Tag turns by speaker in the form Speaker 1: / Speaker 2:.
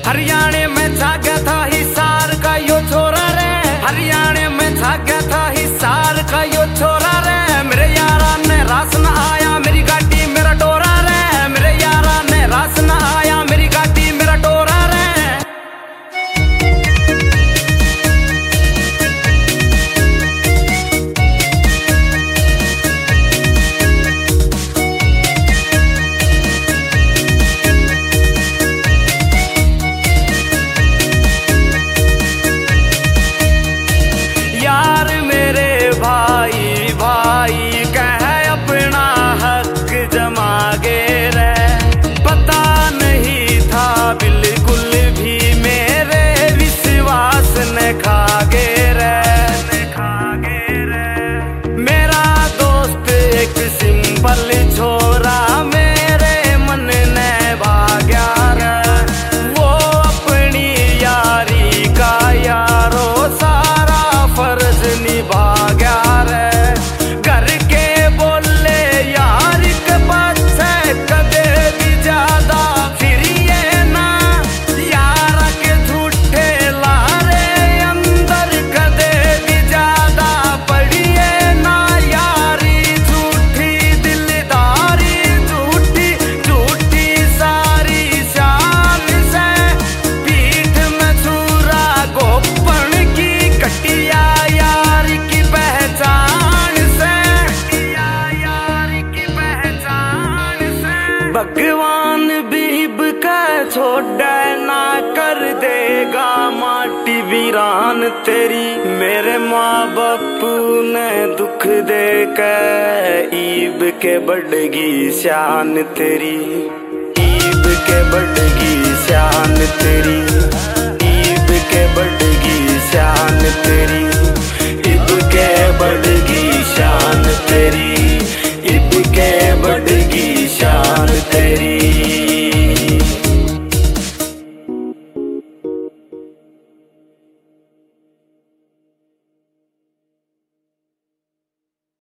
Speaker 1: हरियाणा में छाग्या था हिसार का यो छोरा रे, हरियाणा में छाग्या था हिसार का यो छोरा रे। मेरे यारा ने रास न आया मेरी गाड़ी मेरा डोरा रे, मेरे यारा ने रास न आया मेरी गाड़ी मेरा डोरा रे। यार मेरे भाई भाई कह अपना हक जमा गे रे, पता नहीं था बिल्कुल भी मेरे विश्वास ने खा गे रे। मेरा दोस्त एक सिंपल छोरा मेरे मन ने भाग्या रे, वो अपनी यारी का यारो सारा फर्ज निभा गया रे। घर के बोले यार के पाछे कदे भी ज्यादा फिरिए ना, यार के झूठे लारे अंदर कदे भी ज्यादा पड़िए ना। यारी झूठी दिलदारी झूठी झूठी सारी शान से, पीठ में छुरा गोपन की कटिया यार की पहचान से, यार की पहचान से। भगवान बीब का छोड़े ना कर देगा माटी वीरान तेरी। मेरे माँ बापू ने दुख दे के ईब के बढ़गी शान तेरी, ईब के बढ़गी शान तेरी, ईब के बढ़गी शान तेरी।